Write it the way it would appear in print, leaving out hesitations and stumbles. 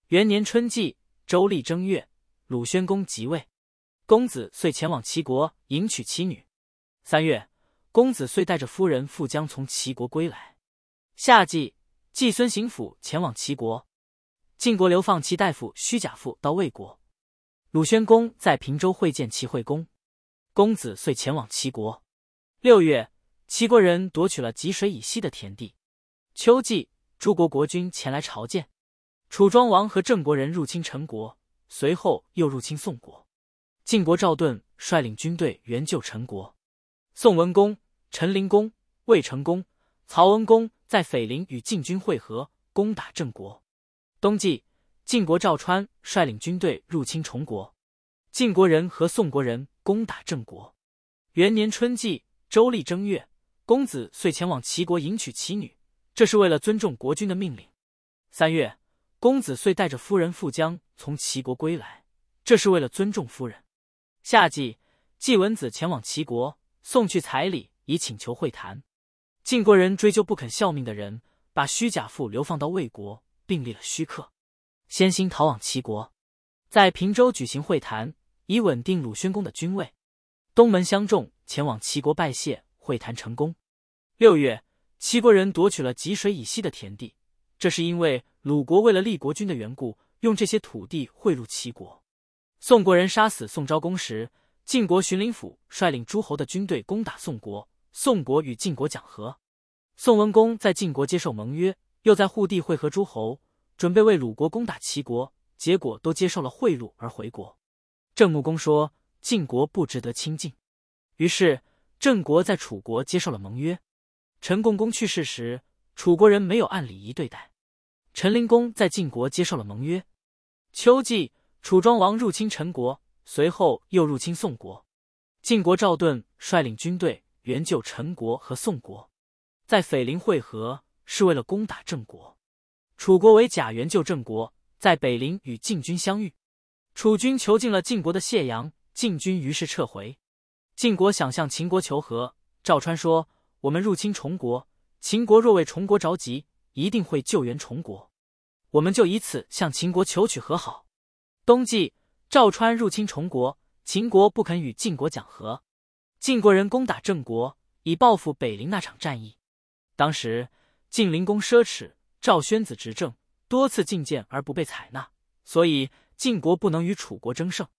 元年春季，周历正月，鲁宣公即位，公子遂前往齐国迎娶其女。3月，公子遂带着夫人傅姜从齐国归来。夏季，季孙行府前往齐国，晋国流放其大夫虚假父到魏国。鲁宣公在平州会见齐惠公，公子遂前往齐国。6月，齐国人夺取了济水以西的田地。秋季，诸国国君前来朝见。楚庄王和郑国人入侵陈国，随后又入侵宋国。晋国赵盾率领军队援救陈国。宋文公、陈灵公、魏成公、曹文公在斐陵与晋军会合，攻打郑国。冬季，晋国赵川率领军队入侵崇国。晋国人和宋国人攻打郑国。元年春季，周历正月，公子遂前往齐国迎娶其女，这是为了尊重国君的命令。3月，公子遂带着夫人傅姜从齐国归来，这是为了尊重夫人。夏季，季文子前往齐国，送去彩礼以请求会谈。晋国人追究不肯效命的人，把虚假父流放到魏国，并立了虚客。先行逃往齐国，在平州举行会谈，以稳定鲁宣公的君位。东门相仲前往齐国拜谢，会谈成功。6月，齐国人夺取了济水以西的田地，这是因为鲁国为了立国君的缘故，用这些土地贿赂齐国。宋国人杀死宋昭公时，晋国荀林甫率领诸侯的军队攻打宋国，宋国与晋国讲和。宋文公在晋国接受盟约，又在护地会合诸侯，准备为鲁国攻打齐国，结果都接受了贿赂而回国。郑穆公说晋国不值得亲近，于是郑国在楚国接受了盟约。陈共公去世时，楚国人没有按礼仪对待。陈灵公在晋国接受了盟约。秋季，楚庄王入侵陈国，随后又入侵宋国。晋国赵盾率领军队援救陈国和宋国，在斐陵会合，是为了攻打郑国。楚国为假援救郑国，在北陵与晋军相遇。楚军囚禁了晋国的谢阳，晋军于是撤回。晋国想向秦国求和，赵川说：我们入侵崇国，秦国若为崇国着急，一定会救援崇国，我们就以此向秦国求取和好。冬季，赵川入侵崇国，秦国不肯与晋国讲和。晋国人攻打郑国，以报复北陵那场战役。当时晋灵公奢侈，赵宣子执政，多次进谏而不被采纳，所以晋国不能与楚国争胜。